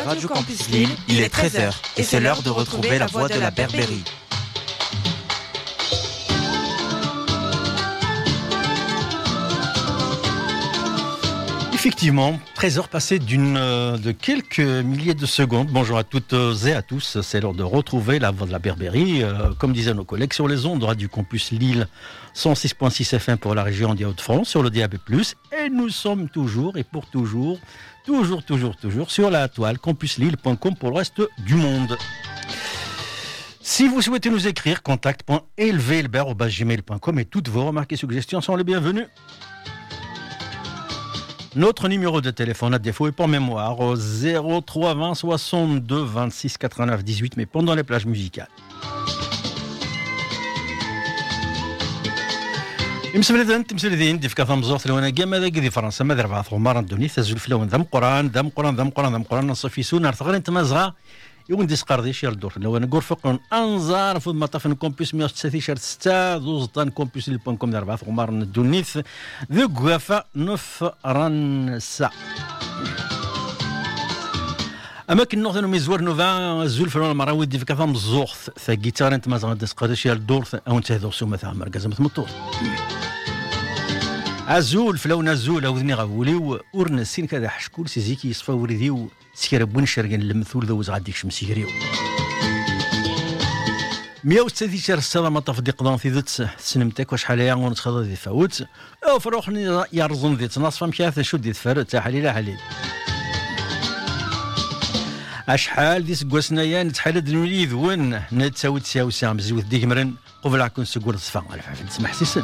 Radio Campus Lille, il est 13h et c'est l'heure de retrouver la voix de la Berbérie. Effectivement, 13h passées de quelques milliers de secondes. Bonjour à toutes et à tous, c'est l'heure de retrouver la voix de la Berbérie, comme disaient nos collègues, sur les ondes de Radio Campus Lille, 106.6 FM pour la région des Hauts-de-France, sur le DAB+, et nous sommes toujours et pour toujours sur la toile campuslille.com pour le reste du monde. Si vous souhaitez nous écrire, contact.elvelber@gmail.com et toutes vos remarques et suggestions sont les bienvenues. Notre numéro de téléphone à défaut est pour mémoire 03 20 62 26 89 18, mais pendant les plages musicales. تمثلين دي في كثام زورت لو انا جامع ذاك دي فرنسا ما دربها ثمار الدنيا تزول في لون ذم قران نصفي سونا تغير انت مازغا يوم دي سقردي شي الدور لو انا غرفق انظار في المطاف كومبيس 136 6 دوزطان كومبيس لي.com دربها ثمار الدنيا ذو غافا نف رنسا اماكن نوث ميزور نوفا زول فلون مراوي دي في كثام زوخ ثقيتار انت مازغا دي سقردي شي الدور او انت هذو سوما ثا مركز مثمطور عزول فلون عزول اودني غاوليو ورنسين كذا حشكول سيزيكي يصفى وريديو سكربون شرقن المثول ذوز غاديك شمسيريو 130 السنه ما طف دي قضان في ذات سنمتك وشحال يا ونتخض دي فوت او فروخني يرزن ذي تناصف مشاث شد دي تفرد تاع حليله حليل اشحال دي سكواسنا يا نتحلد الوليد وين نتساوي تساوي سام زوث ديك مرن قبل عكون سكور تصفى العفاف تسمح سيسن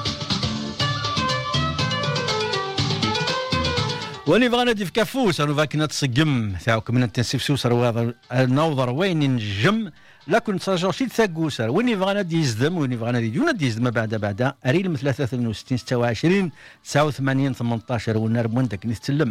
واني بغانا دي في كافوس انا فاكنا تصقم تاعك من التنسيف سوسر وهذا النوضر وين نجم لا كنت صاجر شي ثاقوسر واني بغانا دي يزدم واني بغانا دي دون دي يزدم بعد اريل من 63 26 89 18 ونار وندك نتسلم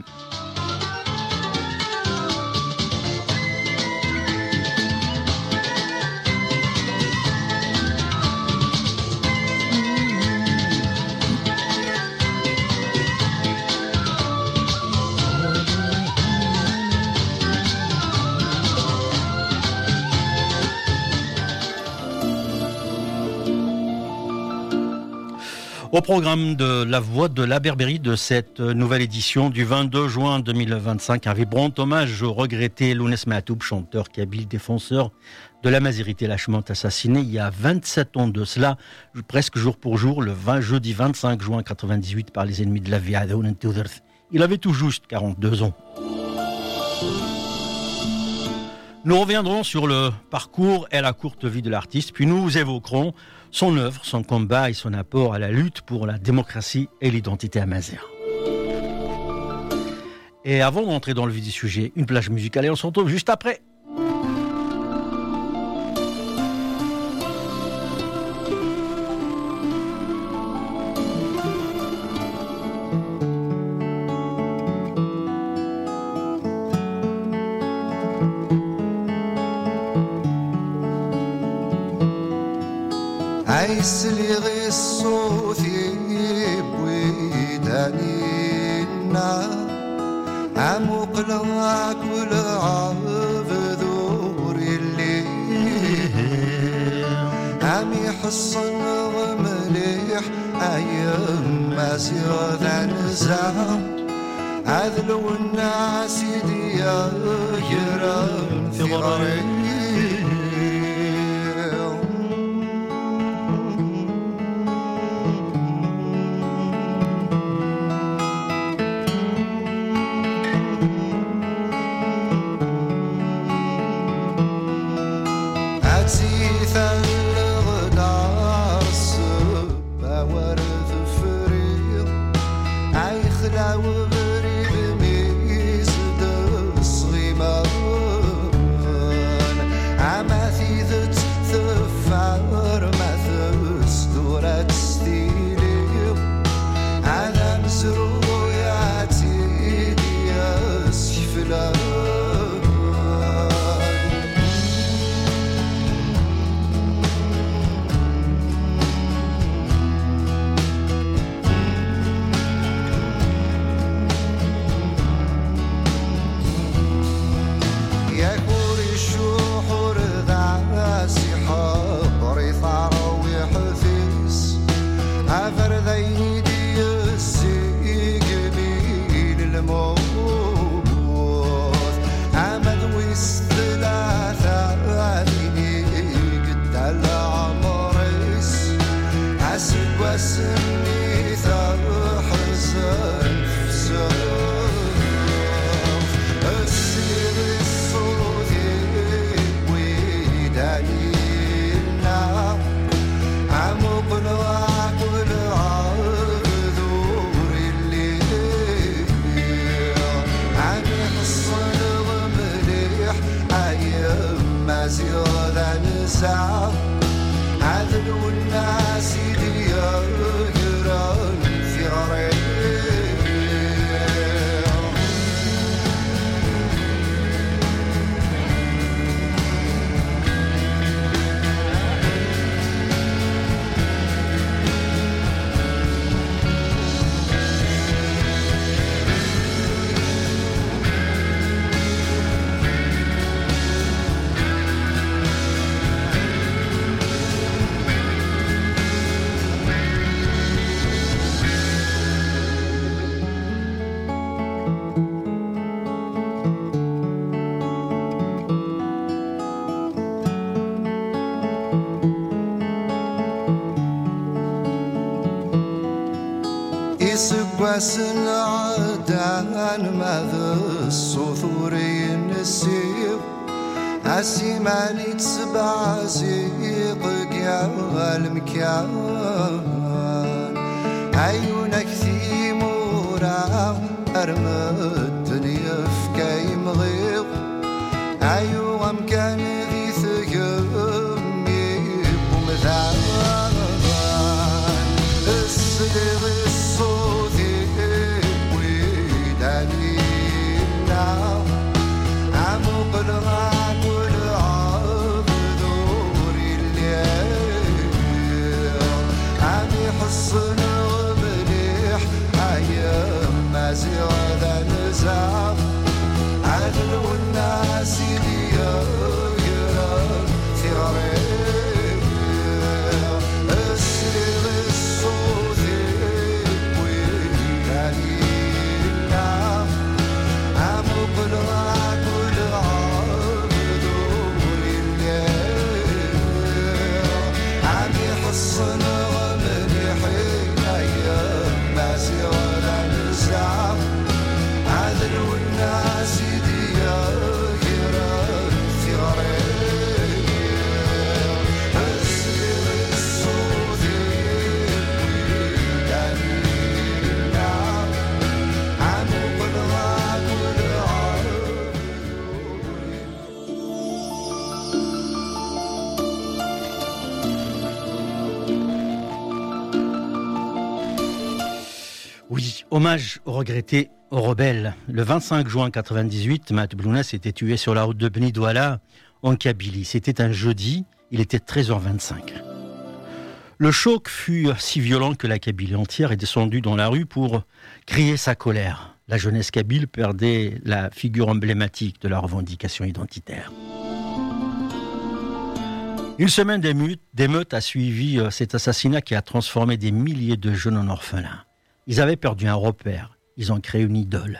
Au programme de la voix de la Berbérie de cette nouvelle édition du 22 juin 2025, un vibrant hommage au regretté Lounès Mahtoub, chanteur kabyle défenseur de la Mazérité, lâchement assassiné il y a 27 ans de cela, presque jour pour jour, le jeudi 25 juin 98 par les ennemis de la vie. Il avait tout juste 42 ans. Nous reviendrons sur le parcours et la courte vie de l'artiste, puis nous évoquerons son œuvre, son combat et son apport à la lutte pour la démocratie et l'identité amazigh. Et avant d'entrer dans le vif du sujet, une plage musicale et on se retrouve juste après. عيسلي غي الصوثي بويدانينا عموق لغاك والعاف ذوري الليل عم يحصن غمليح أيام ما زياد نزام عذلو الناس يديا يرام ثغري وغريب ميز دصغي ما يا كوري الشوحور ذاسي حضري ثارو يحفيس عفر ذيني دي السيقبيل الموت عمد ويس ثلاثة ذيني قد العمريس عسب وسني ثار حزن في سوف السير الصوتي ويداينا عمق الوعك والعذور الليل عن حصن ومليح أيام ما زيادة نسعى عذل والناس يغيرون في غريب يسقسن عدان ماذا الصثوري النسيب عسيماني تسبع زيق قيال مكيان عيونك ثيمورا أرمدني يفكاي مغيب عيو أمكان ذي ثقمي ومذان الصديق الصوتي ويدانينا عمق الغاك والعبدور الليل عم يحصن ومليح أيام ما زيادة نزاف عدل والناس يغيرون في غريب السرير الصوتي ويدانينا عمق الغاك والعبدور الليل عم يحصن ومليح أيام ما زيادة نزاف عدل والناس يغيرون في غريب السرير الصوتي ويدانينا عمق الغاك والعبدور Oui, hommage au regretté, aux rebelles. Le 25 juin 1998, Matt Blounas était tué sur la route de Beni Douala, en Kabylie. C'était un jeudi, il était 13h25. Le choc fut si violent que la Kabylie entière est descendue dans la rue pour crier sa colère. La jeunesse kabyle perdait la figure emblématique de la revendication identitaire. Une semaine d'émeutes a suivi cet assassinat qui a transformé des milliers de jeunes en orphelins. Ils avaient perdu un repère, ils ont créé une idole.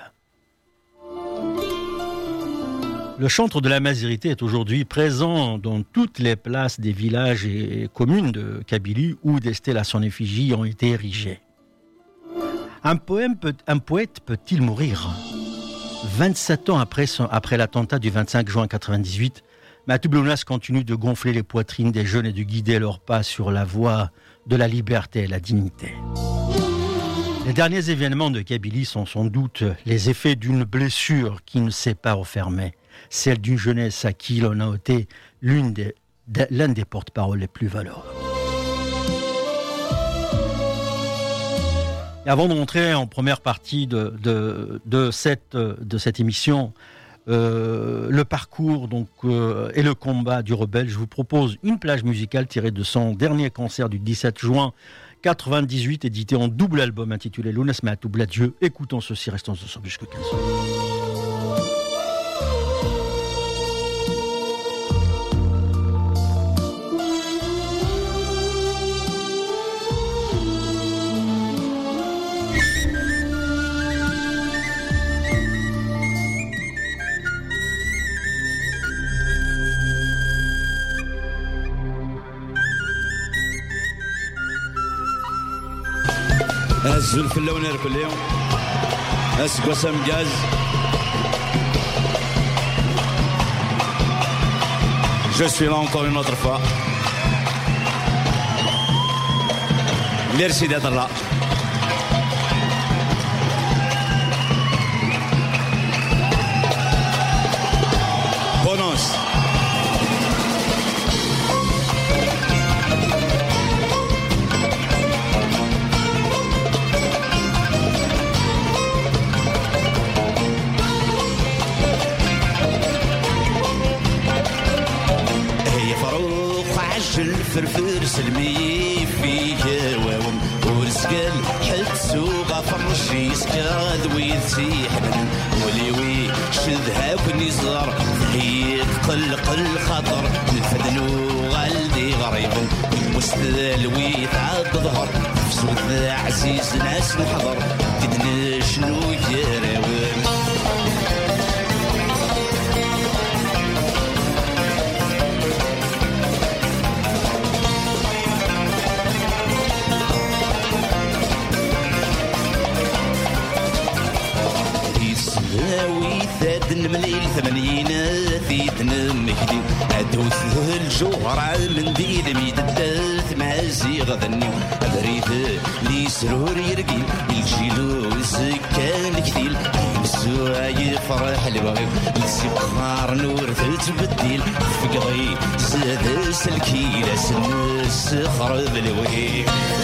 Le chantre de la Mazirité est aujourd'hui présent dans toutes les places des villages et communes de Kabylie où des stèles à son effigie ont été érigées. Un poète peut-il mourir ? 27 ans après l'attentat du 25 juin 1998, Matt Blounas continue de gonfler les poitrines des jeunes et de guider leurs pas sur la voie de la liberté et la dignité. Les derniers événements de Kabylie sont sans doute les effets d'une blessure qui ne s'est pas refermée, celle d'une jeunesse à qui l'on a ôté l'un des porte-paroles les plus valeureux. Et avant de rentrer en première partie de cette émission, le parcours et le combat du rebelle, je vous propose une plage musicale tirée de son dernier concert du 17 juin 1998, édité en double album intitulé Lounas Matou Bladieu. Écoutons ceci, restons ensemble jusqu'à 15h. الزلف اللون كل يوم اسقسم جاز Je suis là encore une autre fois. Merci d'être là. Bonus. الفرفر سلمي فيه واوم ورزقل حد سوق فرشي سكاد ويتسيح وليوي شذها ونزار هيك قل خطر الفدنو غالدي غريب المستدل ويتعب ظهر فسود عزيز ناس نحضر كدنا شنو يراوم المليل ثمانينات يتنمكدي أدوث الجوهر من ديل ميددات مازيغ ذني أبريد لي سرور يرقي الجيلو سكان كثيل يمسوا يفرح البغي السكار نور تتبديل فقضي سادس الكيلة سنس خرب الوهي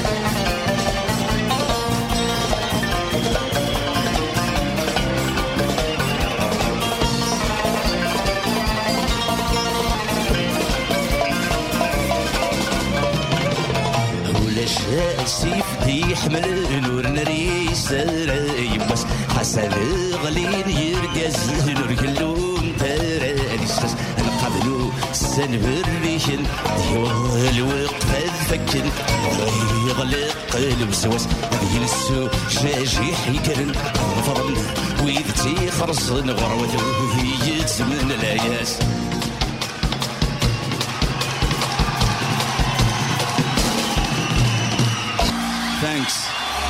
سيف دي يحمل نور نريس يبس حسن غلين يرقز نور كلهم ترانيس القبلو سنبر ريشن ديوه الوقت فكن يغلق الوسواس ينسو شاجي حيكرن فرن ويدتي خرصن غروته يتسمن العياس Thanks.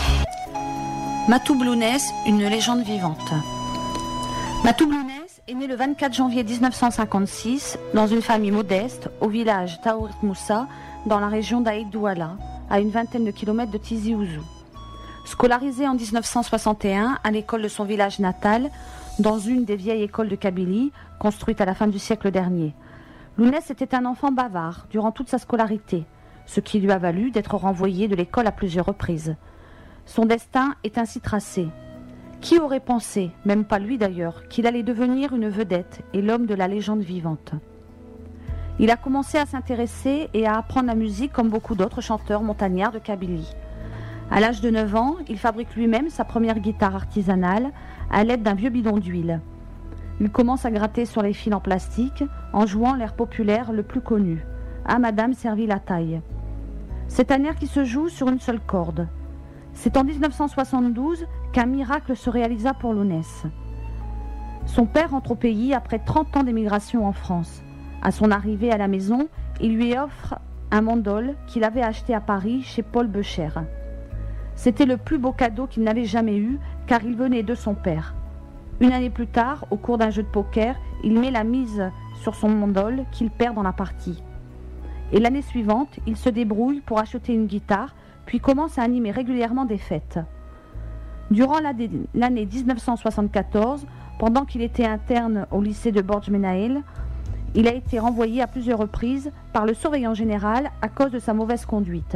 Matou Blounès, une légende vivante. Matou Blounès est né le 24 janvier 1956 dans une famille modeste au village Taourit Moussa dans la région d'Aïd Douala, à une vingtaine de kilomètres de Tizi Ouzou. Scolarisé en 1961 à l'école de son village natal, dans une des vieilles écoles de Kabylie, construite à la fin du siècle dernier. Lounès était un enfant bavard durant toute sa scolarité, ce qui lui a valu d'être renvoyé de l'école à plusieurs reprises. Son destin est ainsi tracé. Qui aurait pensé, même pas lui d'ailleurs, qu'il allait devenir une vedette et l'homme de la légende vivante? Il a commencé à s'intéresser et à apprendre la musique comme beaucoup d'autres chanteurs montagnards de Kabylie. À l'âge de 9 ans, il fabrique lui-même sa première guitare artisanale à l'aide d'un vieux bidon d'huile. Il commence à gratter sur les fils en plastique en jouant l'air populaire le plus connu, « Ah Madame servit la taille ». C'est un air qui se joue sur une seule corde. C'est en 1972 qu'un miracle se réalisa pour Lounès. Son père rentre au pays après 30 ans d'émigration en France. À son arrivée à la maison, il lui offre un mandol qu'il avait acheté à Paris chez Paul Becher. C'était le plus beau cadeau qu'il n'avait jamais eu, car il venait de son père. Une année plus tard, au cours d'un jeu de poker, il met la mise sur son mandol qu'il perd dans la partie. Et l'année suivante, il se débrouille pour acheter une guitare, puis commence à animer régulièrement des fêtes. Durant l'année 1974, pendant qu'il était interne au lycée de Borj Menael, il a été renvoyé à plusieurs reprises par le surveillant général à cause de sa mauvaise conduite.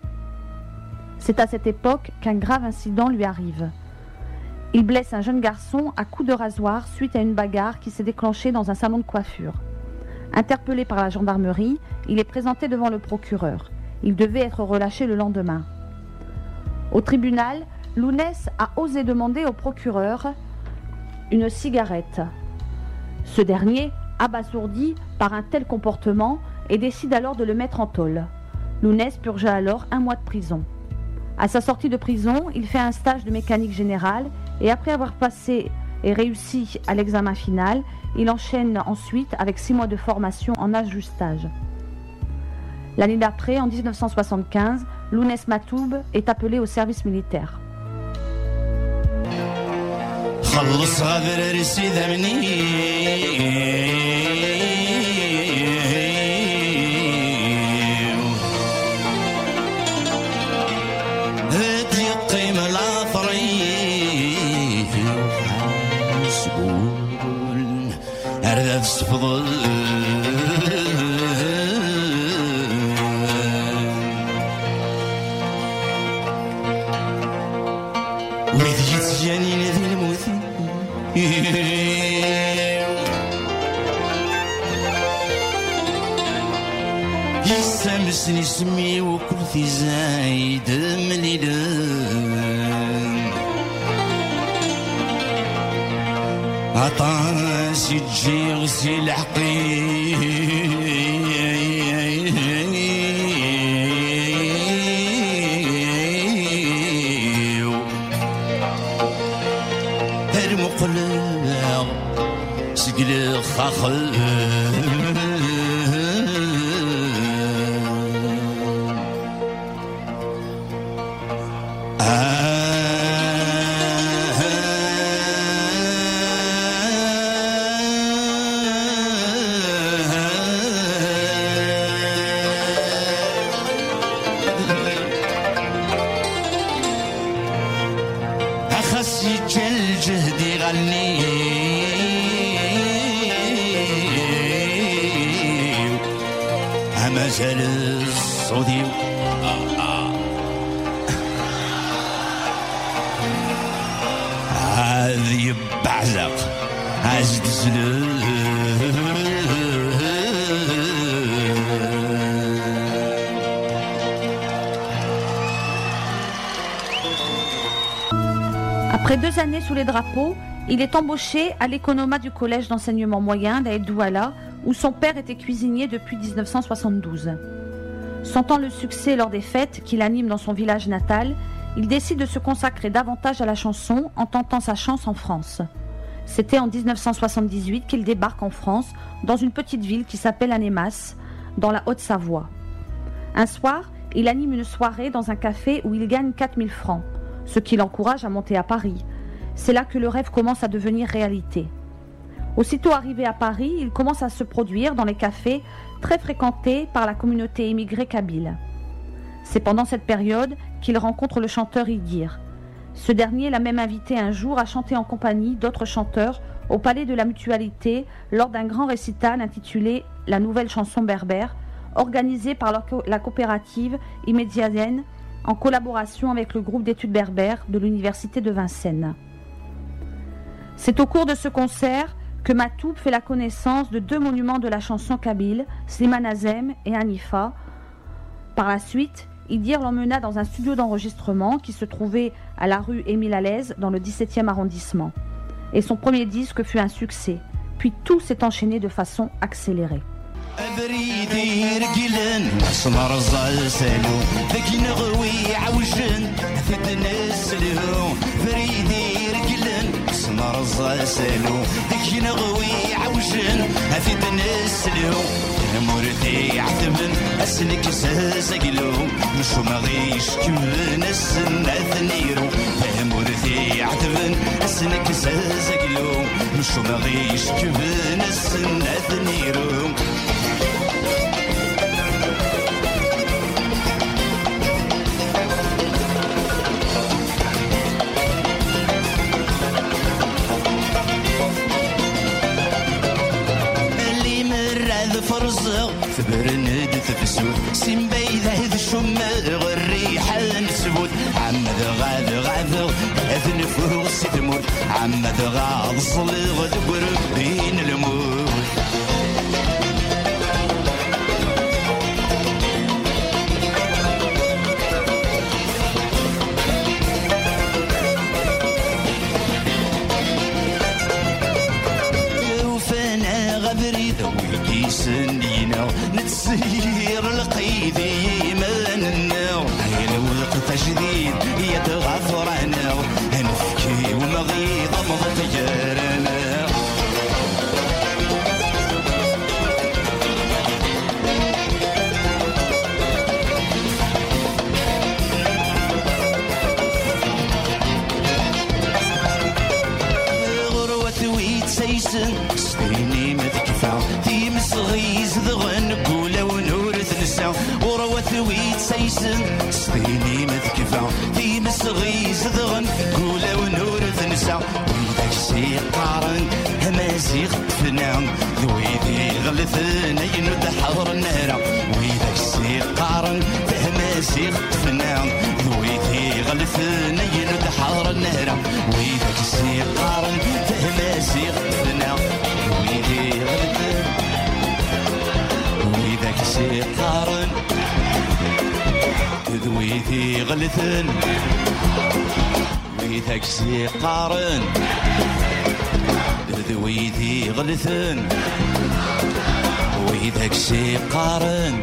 C'est à cette époque qu'un grave incident lui arrive. Il blesse un jeune garçon à coups de rasoir suite à une bagarre qui s'est déclenchée dans un salon de coiffure. Interpellé par la gendarmerie, il est présenté devant le procureur. Il devait être relâché le lendemain. Au tribunal, Lounès a osé demander au procureur une cigarette. Ce dernier, abasourdi par un tel comportement, et décide alors de le mettre en tôle. Lounès purgea alors 1 mois de prison. À sa sortie de prison, il fait un stage de mécanique générale et après avoir passé et réussi à l'examen final, il enchaîne ensuite avec 6 mois de formation en ajustage. L'année d'après, en 1975, Lounès Matoub est appelé au service militaire. خلص غادر رسي ذمني هدي القيمة العطري سبول أردت تفضل ويدي تجاني نذي الموثي يسامسني سمي وكل في زايد مليلان عطاس يجي غسيل المقلع سقل خاخل أخسي الجهد غني أما زال الصودي هذي بعزق عزد زلال Après 2 années sous les drapeaux, il est embauché à l'économat du collège d'enseignement moyen d'Aïd Douala, où son père était cuisinier depuis 1972. Sentant le succès lors des fêtes qu'il anime dans son village natal, il décide de se consacrer davantage à la chanson en tentant sa chance en France. C'était en 1978 qu'il débarque en France, dans une petite ville qui s'appelle Annemasse, dans la Haute-Savoie. Un soir, il anime une soirée dans un café où il gagne 4000 francs, ce qui l'encourage à monter à Paris. C'est là que le rêve commence à devenir réalité. Aussitôt arrivé à Paris, il commence à se produire dans les cafés très fréquentés par la communauté émigrée kabyle. C'est pendant cette période qu'il rencontre le chanteur Idir. Ce dernier l'a même invité un jour à chanter en compagnie d'autres chanteurs au Palais de la Mutualité lors d'un grand récital intitulé « La nouvelle chanson berbère » organisé par la coopérative Imediaden en collaboration avec le groupe d'études berbères de l'université de Vincennes. C'est au cours de ce concert que Matoub fait la connaissance de 2 monuments de la chanson kabyle, Slimane Azem et Hanifa. Par la suite, Idir l'emmena dans un studio d'enregistrement qui se trouvait à la rue Émile Alaize dans le 17e arrondissement. Et son premier disque fut un succès. Puis tout s'est enchaîné de façon accélérée. بريدي رجلن سمر الزال سالو ذكي نغوي عوجن ثدنا السلو بريدي رجلن سمر الزال سالو ذكي نغوي عوجن ثدنا السلو مورثي عتمن اسنك سازقلو مشو مغيش كمن السنة ثنيرو مورثي عتمن اسنك سازقلو مشو مغيش كمن السنة ثنيرو فرزق ثبرند تفسود سين بيذ هذ الشماغ الريحة نسود عمد غاد غاذغ أذن فوس تموت عمد غاد صلغ تقرب بين الموت سنينا نتسير القيدي مننا هاي الوقت جديد يتغفرنا هنفكي ومغيض مضطيرنا صغيز ذغن قولة ونور تنسى وروت ويت سيسن سطيني مذكفة في مسغيز ذغن قولة ونور تنسى ويدك سيقارن همازيغ تفنان ذويدي غلثن ينود حضر النهرة ويدك سيقارن همازيغ تفنان ذويدي غلثن ينود حضر النهرة ويدك سيقارن همازيغ تفنان ذويدي غلثن ويدك سيقارن ذويدي غلثن ويدك سيقارن ذويدي غلثن ويدك سيقارن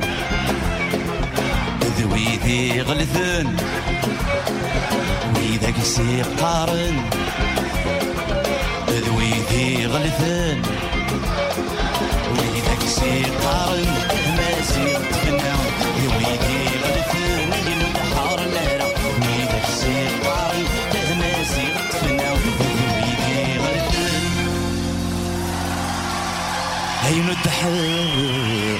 ذويدي غلثن ويدك سيقارن ذويدي غلثن ويدك سيقارن ما زيد فينا ذويدي غلثن ينود حار النهرة ويدك سيقارن ما زيد فينا ذويدي غلثن ينود حار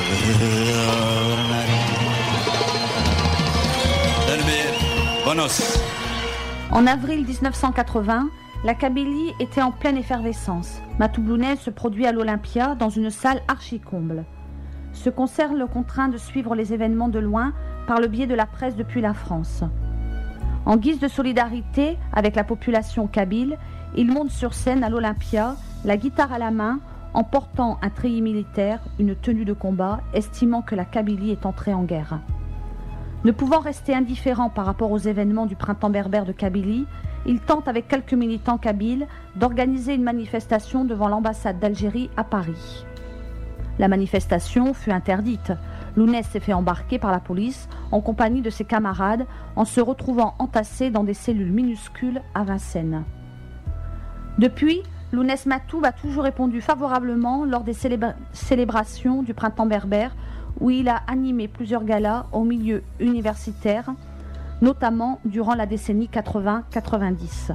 En avril 1980, la Kabylie était en pleine effervescence. Matou Blounès se produit à l'Olympia dans une salle archi-comble. Ce concert le contraint de suivre les événements de loin par le biais de la presse depuis la France. En guise de solidarité avec la population kabyle, il monte sur scène à l'Olympia, la guitare à la main, en portant un treillis militaire, une tenue de combat, estimant que la Kabylie est entrée en guerre. Ne pouvant rester indifférent par rapport aux événements du printemps berbère de Kabylie, il tente avec quelques militants kabyles d'organiser une manifestation devant l'ambassade d'Algérie à Paris. La manifestation fut interdite. Lounès s'est fait embarquer par la police en compagnie de ses camarades en se retrouvant entassé dans des cellules minuscules à Vincennes. Depuis, Lounès Matoub a toujours répondu favorablement lors des célébrations du printemps berbère où il a animé plusieurs galas au milieu universitaire, notamment durant la décennie 80-90.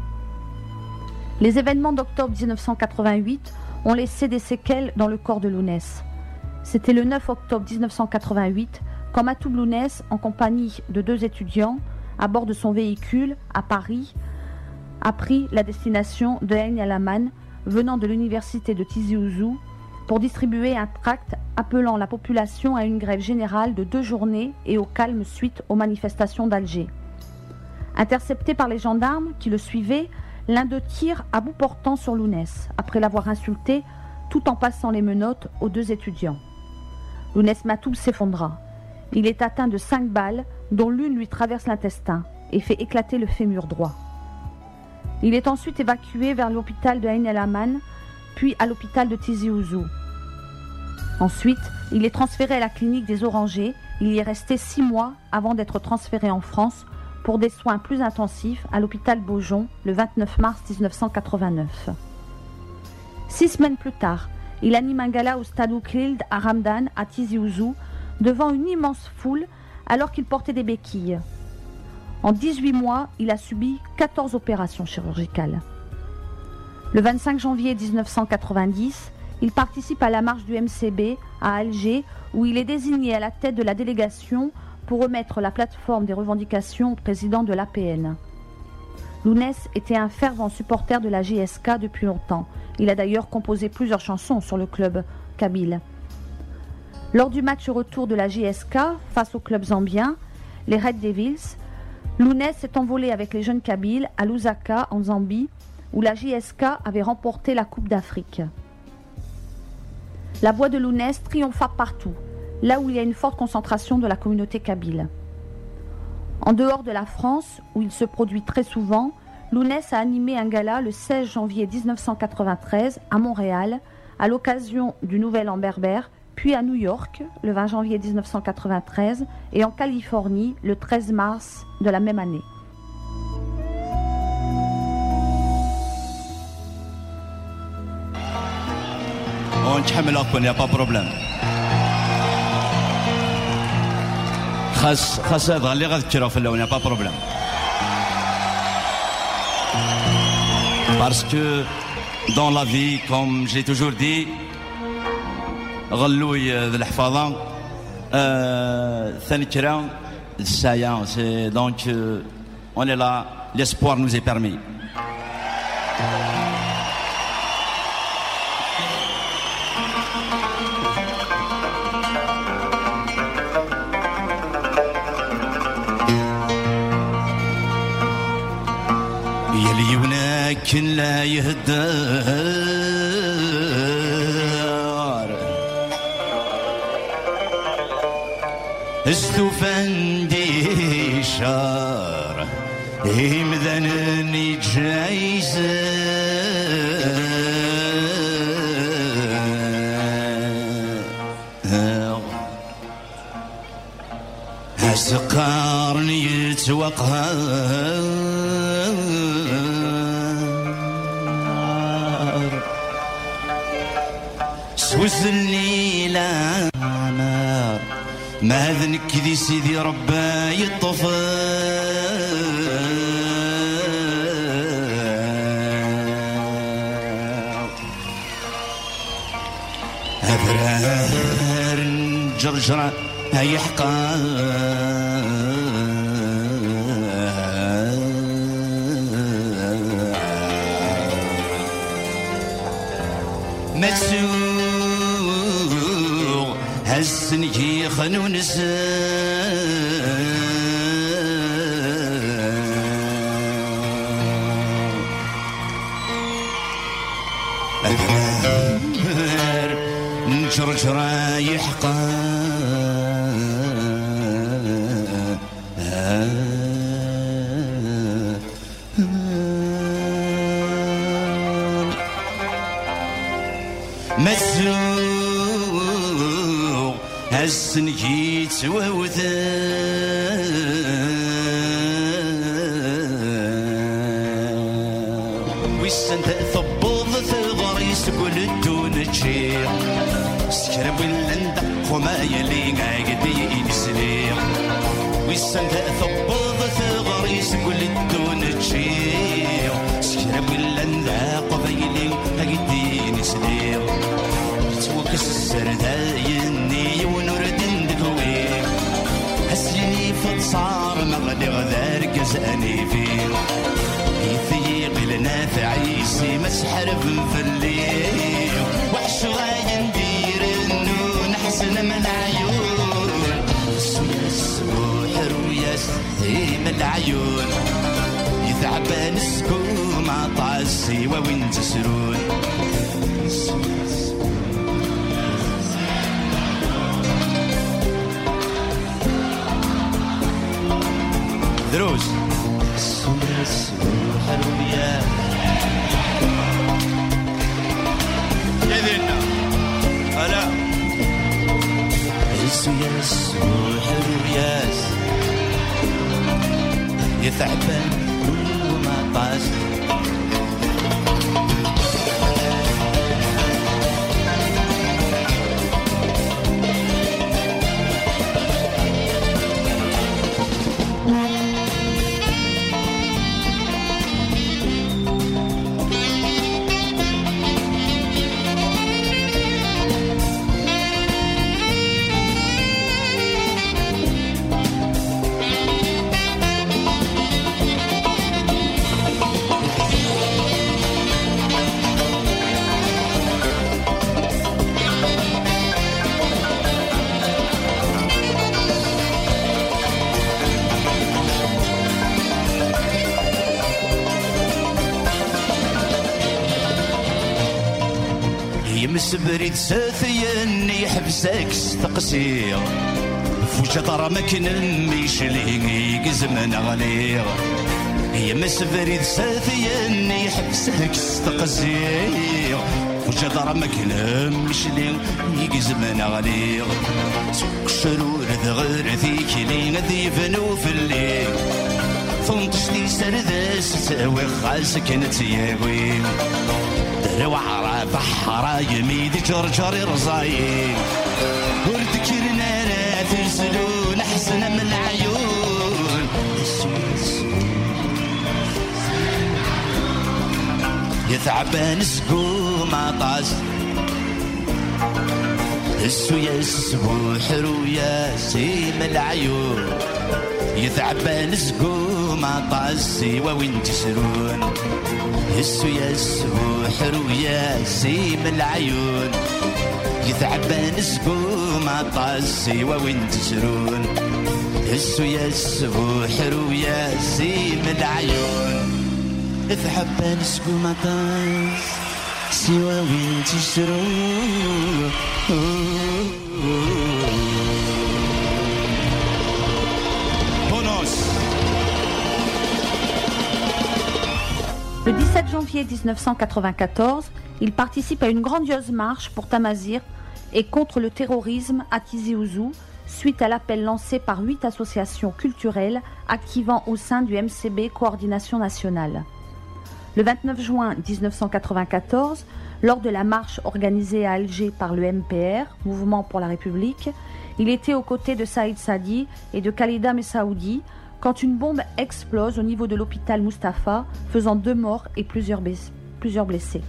Les événements d'octobre 1988 ont laissé des séquelles dans le corps de Lounès. C'était le 9 octobre 1988 quand Matoub Lounès, en compagnie de 2 étudiants, à bord de son véhicule à Paris, a pris la destination de Ain el-Aman, venant de l'université de Tizi Ouzou, pour distribuer un tract appelant la population à une grève générale de 2 journées et au calme suite aux manifestations d'Alger. Intercepté par les gendarmes qui le suivaient, l'un d'eux tire à bout portant sur Lounès, après l'avoir insulté, tout en passant les menottes aux 2 étudiants. Lounès Matoub s'effondra. Il est atteint de 5 balles, dont l'une lui traverse l'intestin et fait éclater le fémur droit. Il est ensuite évacué vers l'hôpital de Ain el-Aman, puis à l'hôpital de Tizi Ouzou. Ensuite, il est transféré à la clinique des Orangers. Il y est resté 6 mois avant d'être transféré en France pour des soins plus intensifs à l'hôpital Beaujon le 29 mars 1989. 6 semaines plus tard, il anime un gala au stade Oukhild à Ramdan, à Tizi Ouzou, devant une immense foule alors qu'il portait des béquilles. En 18 mois, il a subi 14 opérations chirurgicales. Le 25 janvier 1990, il participe à la marche du MCB à Alger, où il est désigné à la tête de la délégation pour remettre la plateforme des revendications au président de l'APN. Lounès était un fervent supporter de la JSK depuis longtemps. Il a d'ailleurs composé plusieurs chansons sur le club kabyle. Lors du match retour de la JSK face au club zambien, les Red Devils, Lounès s'est envolé avec les jeunes kabyles à Lusaka en Zambie, où la JSK avait remporté la Coupe d'Afrique. La voix de Lounès triompha partout, là où il y a une forte concentration de la communauté kabyle. En dehors de la France, où il se produit très souvent, Lounès a animé un gala le 16 janvier 1993 à Montréal, à l'occasion du Nouvel An berbère, puis à New York le 20 janvier 1993 et en Californie le 13 mars de la même année. On نتحمل اكبر يا با بروبليم خاص هذا اللي غتكرا في اللون يا با بروبليم parce que dans la vie comme j'ai toujours dit غلوي ذي الحفاظة ثاني كرا السايا سي دونك on est là l'espoir nous est permis. يلي وناكن لا يهدر استوفان دي شار همذنني جايزة سقارني يتوقهر سوزني لا نار ما ذنك ذي سيدي ربا يطفر أبرار جرجرة هاي حقار مسوق هالسنجي خنون أبرار جرجرة يحقار مسوق هالسنجي تووثر ويسن تثبض ثغري سقول الدون تشير سكرب اللندق وما يلي قاعدي يسلير ويسن تثبض ثغري سقول الدون تشير سكرب اللندق وما يلي قاعدي يسلير توكسر دايني ونرد ندوي حسيني فتصار مغلي غذار قزاني فيه يثيق لنا في عيسي مسحرف في الليل وحش غاين دير النون حسن من العيون السموح روياس من العيون يثعبان السكوم عطا السيوة وين تسرون دروس السموح روياس يذنا هلا السموح روياس يثعبان وما طاس بريد ساثيني حبسك استقصير فوجة رمك نميش لي قزمنا غلير هي مسبريد ساثيني حبسك استقصير فوجة رمك نميش لي قزمنا غلير سوق شرور ذغر ذيك لي نذيفنو في الليل ثنطشتي سردس تساوي خالسك نتياوي وعرا بحرا يميد جرجر رزايين وردكرنا لا ترسلون احسن من العيون يتعبان سقوم عطاس هسو يا السبوح رويا سيم العيون يتعبان سقوم عطاسي وين تسرون هسو يا السبوح رويا سيم العيون يتعبان سقوم عطاسي وين تسرون هسو يا السبوح رويا سيم العيون يتعبان سقوم عطاسي سوى وين تسرون Le 17 janvier 1994, il participe à une grandiose marche pour Tamazight et contre le terrorisme à Tizi Ouzou, suite à l'appel lancé par 8 associations culturelles activant au sein du MCB Coordination Nationale. Le 29 juin 1994, lors de la marche organisée à Alger par le MPR, Mouvement pour la République, il était aux côtés de Saïd Sadi et de Khalida Messaoudi quand une bombe explose au niveau de l'hôpital Mustapha, faisant 2 morts et plusieurs blessés.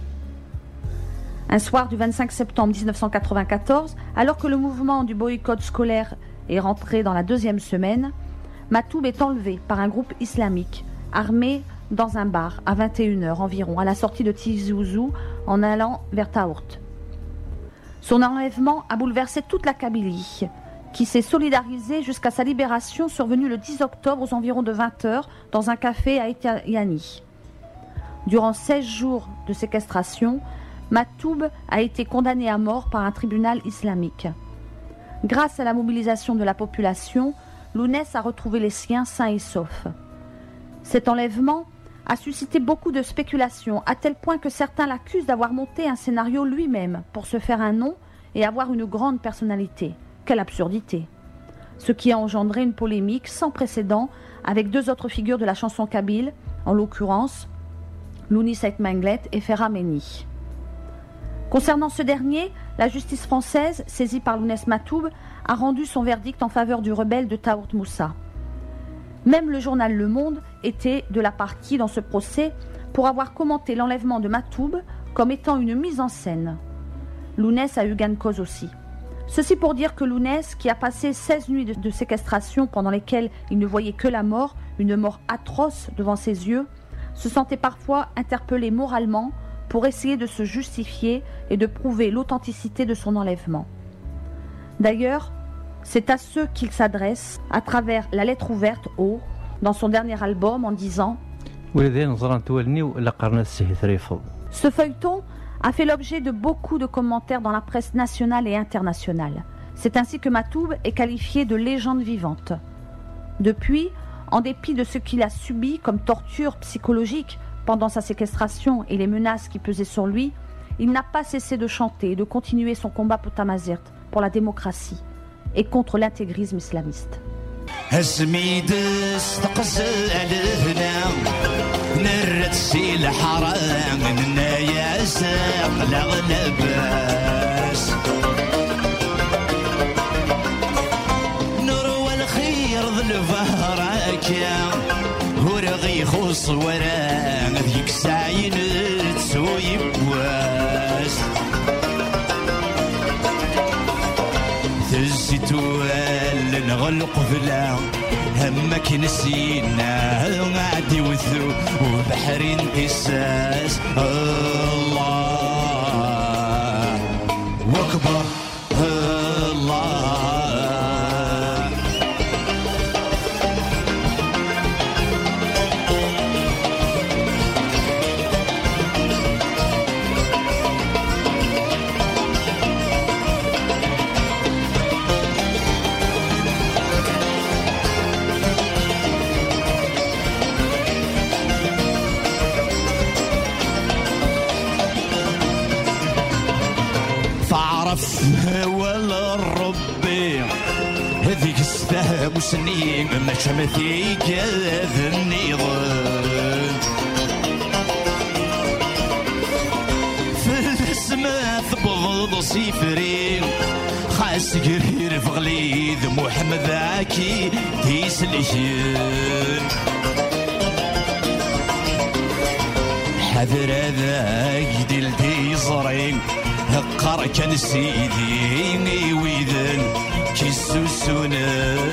Un soir du 25 septembre 1994, alors que le mouvement du boycott scolaire est rentré dans la 2e semaine, Matoub est enlevé par un groupe islamique, armé dans un bar à 21h environ, à la sortie de Tizi Ouzou, en allant vers Taourt. Son enlèvement a bouleversé toute la Kabylie, qui s'est solidarisée jusqu'à sa libération survenue le 10 octobre aux environs de 20h dans un café à Etiani. Durant 16 jours de séquestration, Matoub a été condamné à mort par un tribunal islamique. Grâce à la mobilisation de la population, Lounès a retrouvé les siens sains et saufs. Cet enlèvement a suscité beaucoup de spéculations, à tel point que certains l'accusent d'avoir monté un scénario lui-même pour se faire un nom et avoir une grande personnalité. Quelle absurdité! Ce qui a engendré une polémique sans précédent avec 2 autres figures de la chanson kabyle, en l'occurrence Louni Seck Menglet et Ferha Meni. Concernant ce dernier, la justice française, saisie par Lounès Matoub, a rendu son verdict en faveur du rebelle de Taourt Moussa. Même le journal Le Monde était de la partie dans ce procès pour avoir commenté l'enlèvement de Matoub comme étant une mise en scène. Lounès a eu gain de cause aussi. Ceci pour dire que Lounès, qui a passé 16 nuits de séquestration pendant lesquelles il ne voyait que la mort, une mort atroce devant ses yeux, se sentait parfois interpellé moralement pour essayer de se justifier et de prouver l'authenticité de son enlèvement. D'ailleurs, c'est à ceux qu'il s'adresse à travers la lettre ouverte dans son dernier album en disant « Ce feuilleton a fait l'objet de beaucoup de commentaires dans la presse nationale et internationale. C'est ainsi que Matoub est qualifié de légende vivante. Depuis, en dépit de ce qu'il a subi comme torture psychologique pendant sa séquestration et les menaces qui pesaient sur lui, il n'a pas cessé de chanter et de continuer son combat pour Tamazight, pour la démocratie et contre l'intégrisme islamiste. نرد سي الحرام منا يا ساق لا لباس نروى الخير ظل فهرك ورغي خص ورا ذيك ساين تسوي بواس تزيتو نغلق فلا همك نسينا عادي وذو وبحر انتساس الله واكبر الله ولا ربي هذيك السهام وسنين ما شمثيك هذا النظام في السماء ثبض صفرين خاص قرير في غليظ محمد عاكي تيس الهيان حذر هذا يدل تيزرين هقر كان سيدي سوسونا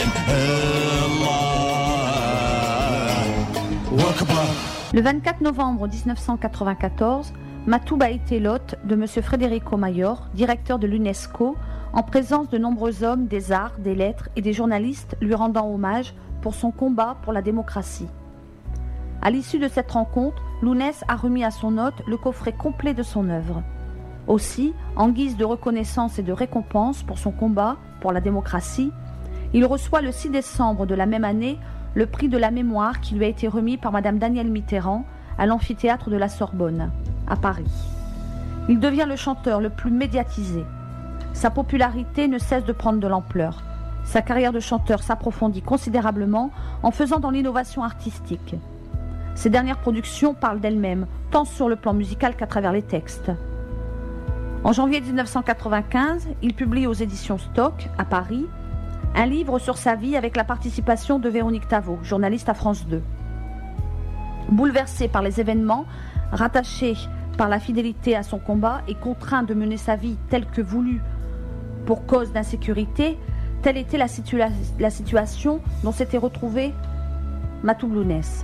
الله واكبر. Le 24 novembre 1994, Matoub a été l'hôte de M. Federico Mayor, directeur de l'UNESCO, en présence de nombreux hommes des arts, des lettres et des journalistes lui rendant hommage pour son combat pour la démocratie. À l'issue de cette rencontre, l'UNES a remis à son hôte le coffret complet de son œuvre. Aussi, en guise de reconnaissance et de récompense pour son combat pour la démocratie, il reçoit le 6 décembre de la même année le prix de la mémoire qui lui a été remis par Madame Danielle Mitterrand à l'amphithéâtre de la Sorbonne, à Paris. Il devient le chanteur le plus médiatisé. Sa popularité ne cesse de prendre de l'ampleur. Sa carrière de chanteur s'approfondit considérablement en faisant dans l'innovation artistique. Ses dernières productions parlent d'elles-mêmes, tant sur le plan musical qu'à travers les textes. En janvier 1995, il publie aux éditions Stock, à Paris, un livre sur sa vie avec la participation de Véronique Tavo, journaliste à France 2. Bouleversé par les événements, rattaché par la fidélité à son combat et contraint de mener sa vie telle que voulue pour cause d'insécurité, telle était la situation dont s'était retrouvé Matoub Lounès.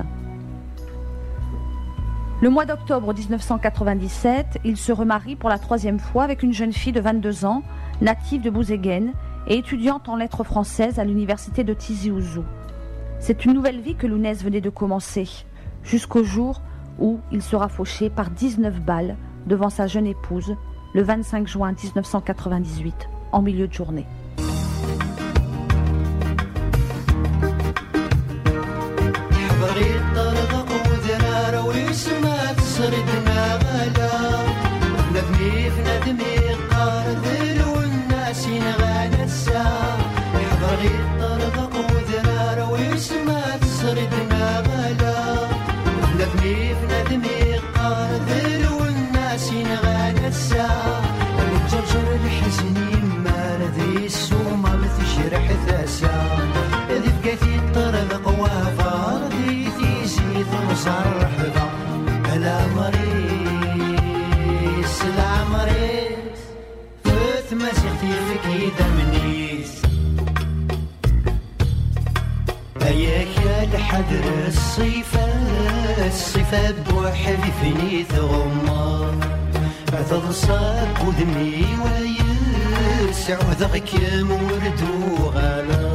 Le mois d'octobre 1997, il se remarie pour la 3e fois avec une jeune fille de 22 ans, native de Bouzéguen et étudiante en lettres françaises à l'université de Tizi Ouzou. C'est une nouvelle vie que Lounès venait de commencer, jusqu'au jour où il sera fauché par 19 balles devant sa jeune épouse, le 25 juin 1998, en milieu de journée. حدر الصيفة بوحدي فيني ثغمة تضصك ودمي ويسع وذغك مورد وغلا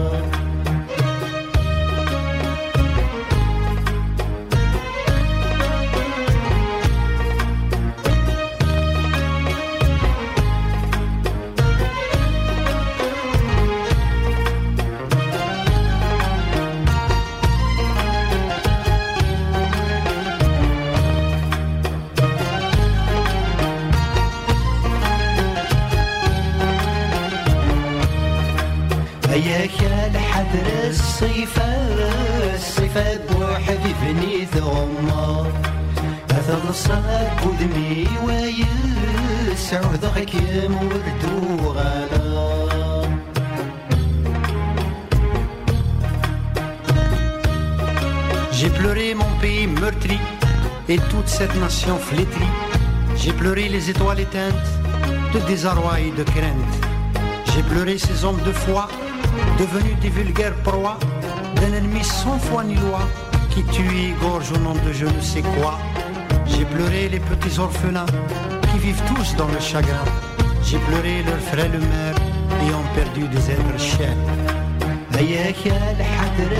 الصيفة بوحدي فيني ثغمة أثلصك ودمي ويسع وذغك مورد وغلا. J'ai pleuré mon pays meurtri et toute cette nation flétrie. J'ai pleuré les étoiles éteintes de désarroi et de crainte. J'ai pleuré ces hommes de foi devenus des vulgaires proies d'un ennemi sans foi ni loi qui tue et égorge au nom de je ne sais quoi. J'ai pleuré les petits orphelins qui vivent tous dans le chagrin. J'ai pleuré leurs frères et mères ayant perdu des êtres chers. هياك الحدر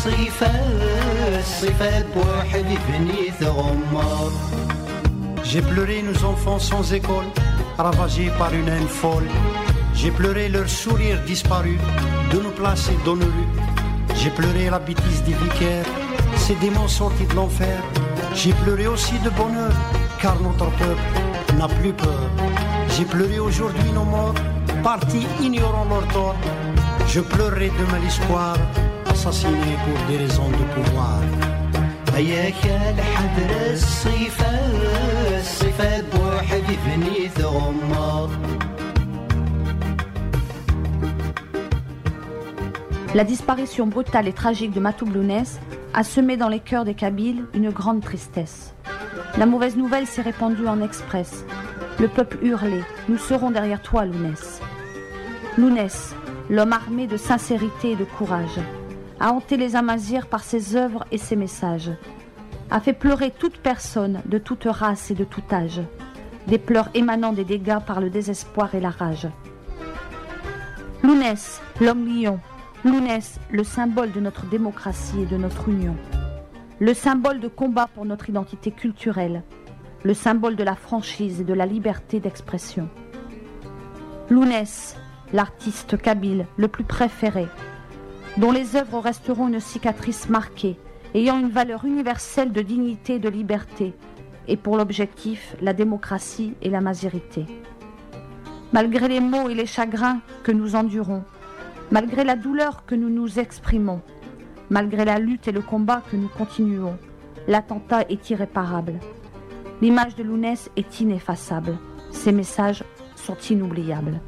الصيفة بوحدي فيني ثغمر. J'ai pleuré nos enfants sans école, ravagés par une haine folle. J'ai pleuré leurs sourires disparus de nos places et de nos rues. J'ai pleuré la bêtise des vicaires, ces démons sortis de l'enfer. J'ai pleuré aussi de bonheur, car notre peuple n'a plus peur. J'ai pleuré aujourd'hui nos morts, partis ignorant leur tort. Je pleurerai demain l'espoir, assassiné pour des raisons de pouvoir. هياك الحدر الصيفة بوحدي فيني ثغمر. La disparition brutale et tragique de Matoub Lounès a semé dans les cœurs des Kabyles une grande tristesse. La mauvaise nouvelle s'est répandue en express. Le peuple hurlait « Nous serons derrière toi, Lounès ». Lounès, l'homme armé de sincérité et de courage, a hanté les Amazirs par ses œuvres et ses messages, a fait pleurer toute personne de toute race et de tout âge, des pleurs émanant des dégâts par le désespoir et la rage. Lounès, l'homme-lion, Lounès, le symbole de notre démocratie et de notre union, le symbole de combat pour notre identité culturelle, le symbole de la franchise et de la liberté d'expression. Lounès, l'artiste kabyle le plus préféré, dont les œuvres resteront une cicatrice marquée, ayant une valeur universelle de dignité et de liberté, et pour l'objectif, la démocratie et la mazirité. Malgré les maux et les chagrins que nous endurons, malgré la douleur que nous nous exprimons, malgré la lutte et le combat que nous continuons, l'attentat est irréparable. L'image de Lounès est ineffaçable. Ses messages sont inoubliables.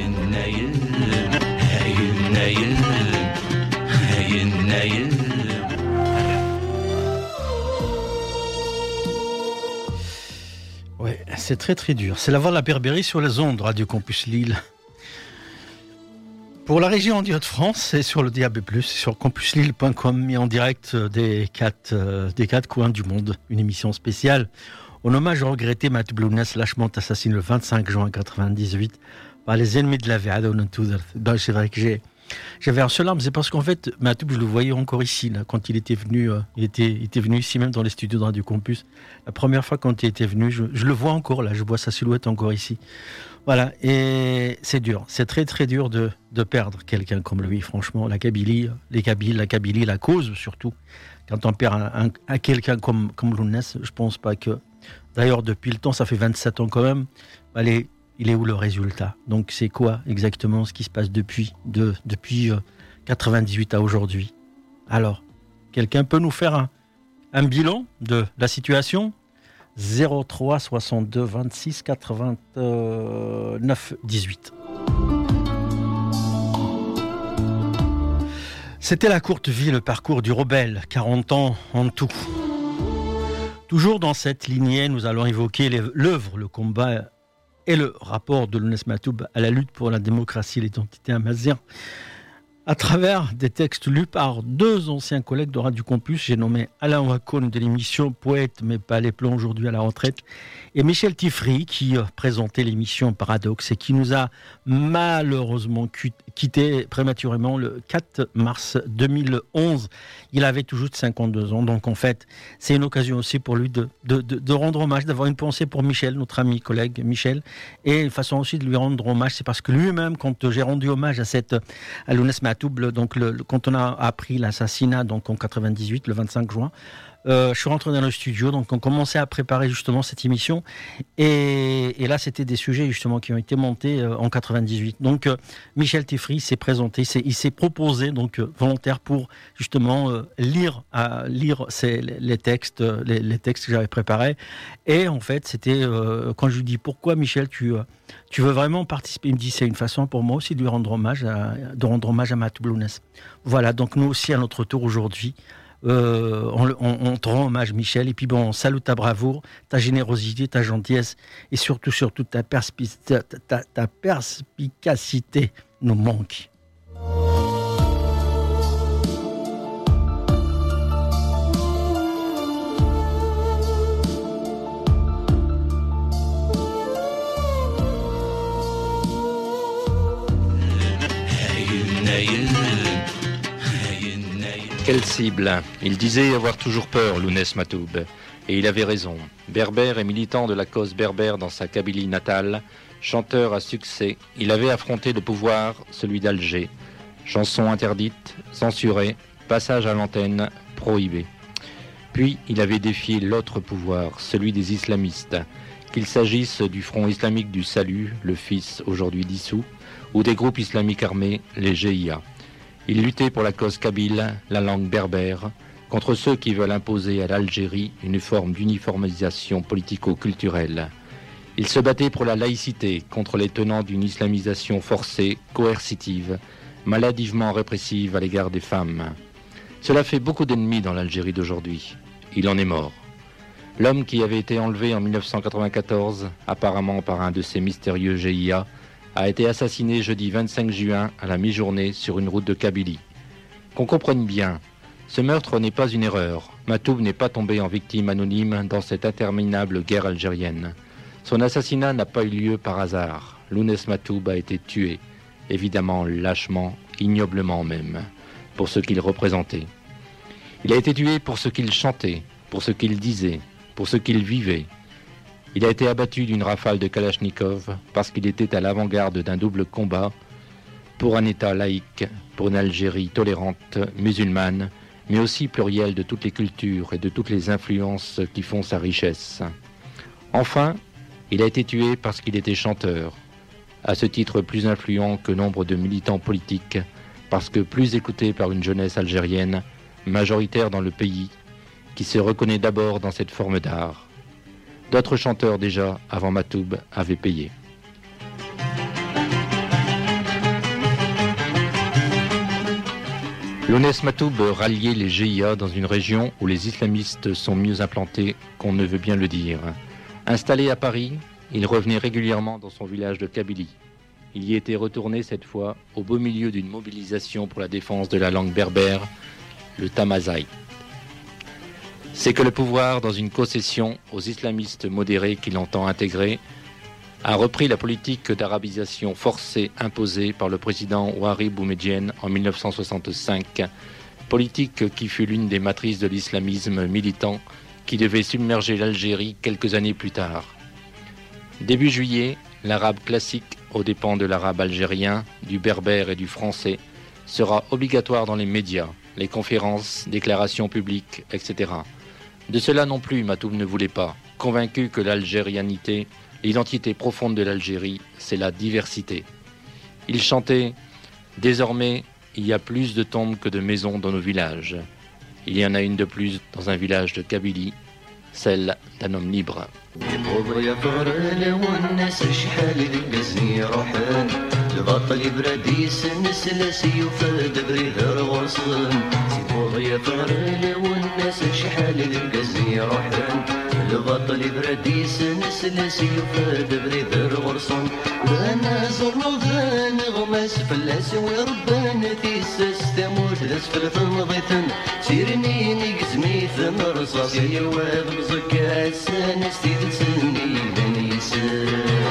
Oui, c'est très très dur. C'est la voix de la Berbérie sur les ondes, Radio Campus Lille. Pour la région de France, c'est sur le DAB+, sur campuslille.com et en direct des quatre coins du monde. Une émission spéciale en hommage au regretté Matoub Lounès, lâchement assassiné le 25 juin 1998 par les ennemis de la Ve'ada. C'est vrai que j'avais un seul arme, c'est parce qu'en fait, Matoub, je le voyais encore ici, là, quand il était venu ici même dans les studios de Radio Campus. La première fois quand il était venu, je le vois encore là, je vois sa silhouette encore ici. Voilà, et c'est dur, c'est très très dur de perdre quelqu'un comme lui, franchement. La Kabylie, la cause surtout. Quand on perd un quelqu'un comme Lounès, je pense pas que... D'ailleurs, depuis le temps, ça fait 27 ans quand même, il est où le résultat? Donc c'est quoi exactement ce qui se passe depuis 98 à aujourd'hui? Alors, quelqu'un peut nous faire un bilan de la situation? 03 62 26 89 18. C'était la courte vie, le parcours du rebelle, 40 ans en tout. Toujours dans cette lignée, nous allons évoquer l'œuvre, le combat et le rapport de Lounès Matoub à la lutte pour la démocratie et l'identité amazigh, à travers des textes lus par deux anciens collègues de Radio Campus. J'ai nommé Alain Wakoun de l'émission Poète mais pas les plans, aujourd'hui à la retraite, et Michel Tifri qui présentait l'émission Paradoxe et qui nous a malheureusement quitté prématurément le 4 mars 2011. Il avait tout juste 52 ans, donc en fait c'est une occasion aussi pour lui de rendre hommage, d'avoir une pensée pour Michel, notre ami collègue Michel, et une façon aussi de lui rendre hommage. C'est parce que lui-même, quand j'ai rendu hommage à Lounès Matoub, donc quand on a appris l'assassinat donc en 98, le 25 juin, je suis rentré dans le studio, donc on commençait à préparer justement cette émission, et là c'était des sujets justement qui ont été montés en 98. Donc Michel Tifri s'est présenté, il s'est proposé donc volontaire pour justement lire les textes que j'avais préparés. Et en fait c'était quand je lui dis pourquoi Michel tu veux vraiment participer, il me dit c'est une façon pour moi aussi de lui rendre hommage à Matoub Lounès. Voilà, donc nous aussi à notre tour aujourd'hui, on te rend hommage Michel, et puis bon, on salue ta bravoure, ta générosité, ta gentillesse et surtout ta perspicacité nous manque. Quelle cible! Il disait avoir toujours peur, Lounès Matoub. Et il avait raison. Berbère et militant de la cause berbère dans sa Kabylie natale, chanteur à succès, il avait affronté le pouvoir, celui d'Alger. Chansons interdites, censurées, passage à l'antenne, prohibé. Puis il avait défié l'autre pouvoir, celui des islamistes, qu'il s'agisse du Front islamique du Salut, le FIS aujourd'hui dissous, ou des groupes islamiques armés, les GIA. Il luttait pour la cause kabyle, la langue berbère, contre ceux qui veulent imposer à l'Algérie une forme d'uniformisation politico-culturelle. Il se battait pour la laïcité contre les tenants d'une islamisation forcée, coercitive, maladivement répressive à l'égard des femmes. Cela fait beaucoup d'ennemis dans l'Algérie d'aujourd'hui. Il en est mort. L'homme qui avait été enlevé en 1994, apparemment par un de ces mystérieux GIA, a été assassiné jeudi 25 juin à la mi-journée sur une route de Kabylie. Qu'on comprenne bien, ce meurtre n'est pas une erreur. Matoub n'est pas tombé en victime anonyme dans cette interminable guerre algérienne. Son assassinat n'a pas eu lieu par hasard. Lounès Matoub a été tué, évidemment lâchement, ignoblement même, pour ce qu'il représentait. Il a été tué pour ce qu'il chantait, pour ce qu'il disait, pour ce qu'il vivait. Il a été abattu d'une rafale de Kalachnikov parce qu'il était à l'avant-garde d'un double combat pour un État laïque, pour une Algérie tolérante, musulmane, mais aussi plurielle de toutes les cultures et de toutes les influences qui font sa richesse. Enfin, il a été tué parce qu'il était chanteur, à ce titre plus influent que nombre de militants politiques, parce que plus écouté par une jeunesse algérienne, majoritaire dans le pays, qui se reconnaît d'abord dans cette forme d'art. D'autres chanteurs déjà, avant Matoub, avaient payé. Lounès Matoub ralliait les GIA dans une région où les islamistes sont mieux implantés qu'on ne veut bien le dire. Installé à Paris, il revenait régulièrement dans son village de Kabylie. Il y était retourné cette fois au beau milieu d'une mobilisation pour la défense de la langue berbère, le Tamazight. C'est que le pouvoir, dans une concession aux islamistes modérés qu'il entend intégrer, a repris la politique d'arabisation forcée imposée par le président Ouari Boumedienne en 1965, politique qui fut l'une des matrices de l'islamisme militant qui devait submerger l'Algérie quelques années plus tard. Début juillet, l'arabe classique, aux dépens de l'arabe algérien, du berbère et du français, sera obligatoire dans les médias, les conférences, déclarations publiques, etc. De cela non plus, Matoub ne voulait pas, convaincu que l'algérianité, l'identité profonde de l'Algérie, c'est la diversité. Il chantait « Désormais, il y a plus de tombes que de maisons dans nos villages. Il y en a une de plus dans un village de Kabylie, celle d'un homme libre. » البطل براديس نسلس يفاد بريد الغصن سيبوغ يا فغرل والناس شحال القزي روحن البطل براديس نسلس يفاد بريد الغصن انا زرنو ذان غماس فلاس ويربان تيسس تموت اسفل ثمضيتن سيرني نقزمي ثم رصاص يواد مزكا سانس تيدسني بنيسان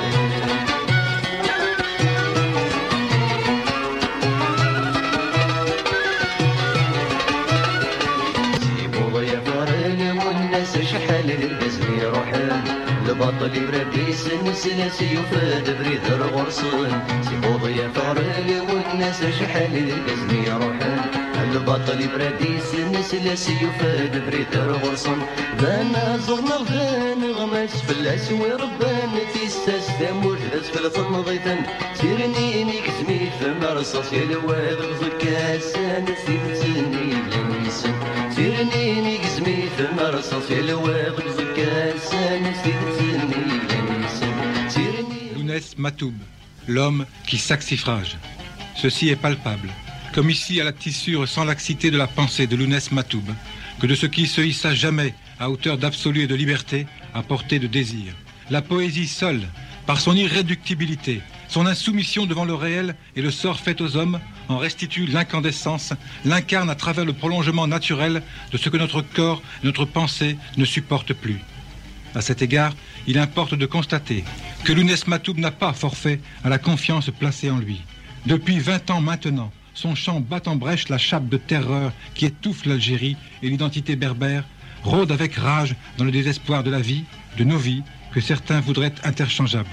شحال البزمي روحان البطل براديس نسلس يفاد بريد الغرصن سيبوض يا فغرل والناس شحال البزمي روحان البطل براديس نسلس يفاد بريد الغرصن بانا زرنا غان غماس فلاس ويربان تيساس تموت اسفل ثمضيتن سيرني نكزمي ثم رصاص يلواد غزكاس نسيت سني لنيسن سيرني نكزمي ثم رصاص يلواد غزكاس نسيت سني لنيسن Lounès Matoub, l'homme qui saxifrage. Ceci est palpable, comme ici à la tissure sans laxité de la pensée de Lounès Matoub, que de ce qui se hissa jamais à hauteur d'absolu et de liberté à portée de désir. La poésie seule, par son irréductibilité, son insoumission devant le réel et le sort fait aux hommes, en restitue l'incandescence, l'incarne à travers le prolongement naturel de ce que notre corps et notre pensée ne supportent plus. À cet égard, il importe de constater que Lounès Matoub n'a pas forfait à la confiance placée en lui. Depuis 20 ans maintenant, son chant bat en brèche la chape de terreur qui étouffe l'Algérie et l'identité berbère, rôde avec rage dans le désespoir de la vie, de nos vies, que certains voudraient interchangeables.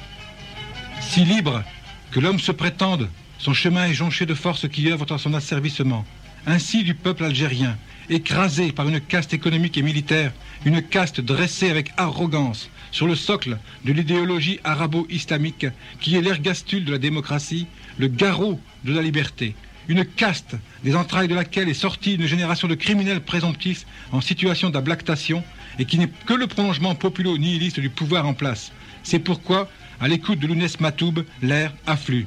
Si libre que l'homme se prétende, son chemin est jonché de forces qui œuvrent en son asservissement. Ainsi du peuple algérien, écrasé par une caste économique et militaire, une caste dressée avec arrogance sur le socle de l'idéologie arabo-islamique qui est l'ergastule de la démocratie, le garrot de la liberté. Une caste des entrailles de laquelle est sortie une génération de criminels présomptifs en situation d'ablactation et qui n'est que le prolongement populo-nihiliste du pouvoir en place. C'est pourquoi, à l'écoute de Lounès Matoub, l'air afflue.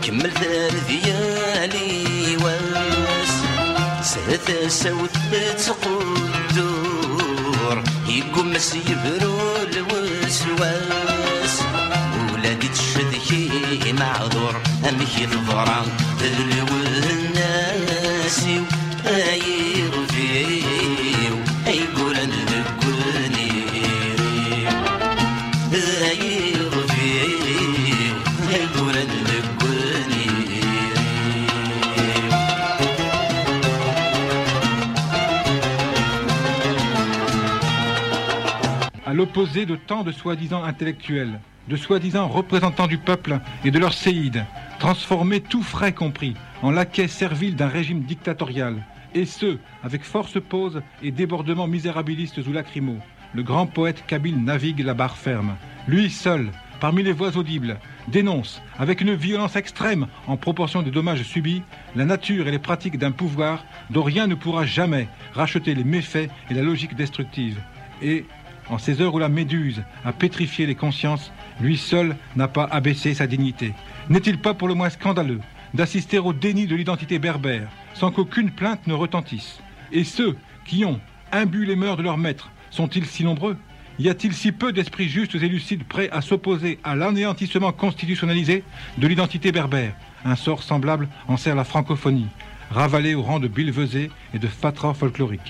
كمل ديالي واس سهث سوث تقدر يقوم مسيبرو الوسواس ولادي تشدكي معذور أمكي تضرع الناس أير فيو أيقول نذكرني أير فيو أيقول نذكرني. À l'opposé de tant de soi-disant intellectuels, de soi-disant représentants du peuple et de leurs séides, transformés tout frais compris en laquais serviles d'un régime dictatorial, et ce, avec force pose et débordements misérabilistes ou lacrymaux, le grand poète kabyle navigue la barre ferme. Lui seul, parmi les voix audibles, dénonce, avec une violence extrême en proportion des dommages subis, la nature et les pratiques d'un pouvoir dont rien ne pourra jamais racheter les méfaits et la logique destructive. Et, en ces heures où la méduse a pétrifié les consciences, lui seul n'a pas abaissé sa dignité. N'est-il pas pour le moins scandaleux d'assister au déni de l'identité berbère sans qu'aucune plainte ne retentisse? Et ceux qui ont imbu les mœurs de leurs maîtres sont-ils si nombreux? Y a-t-il si peu d'esprits justes et lucides prêts à s'opposer à l'anéantissement constitutionnalisé de l'identité berbère? Un sort semblable en sert la francophonie, ravalée au rang de billevesée et de fatras folkloriques.